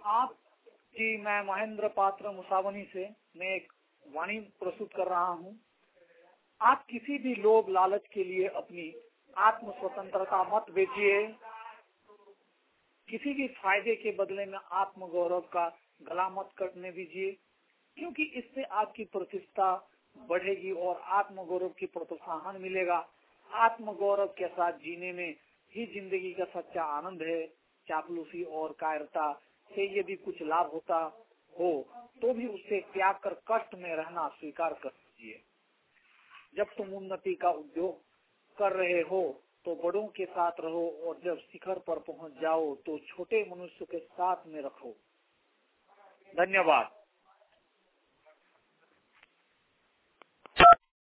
आप जी, मैं महेंद्र पात्र मुसावनी से मैं एक वाणी प्रस्तुत कर रहा हूँ। आप किसी भी लोभ लालच के लिए अपनी आत्म स्वतंत्रता मत बेचिए। किसी भी फायदे के बदले में आत्म गौरव का गला मत कटने दीजिए, क्योंकि इससे आपकी प्रतिष्ठा बढ़ेगी और आत्म गौरव की प्रोत्साहन मिलेगा। आत्म गौरव के साथ जीने में ही जिंदगी का सच्चा आनंद है। चापलूसी और कायरता से यदि कुछ लाभ होता हो तो भी उससे त्याग कर कष्ट में रहना स्वीकार कर दीजिए। जब तुम उन्नति का उद्योग कर रहे हो तो बड़ों के साथ रहो, और जब शिखर पर पहुंच जाओ तो छोटे मनुष्य के साथ में रखो। धन्यवाद।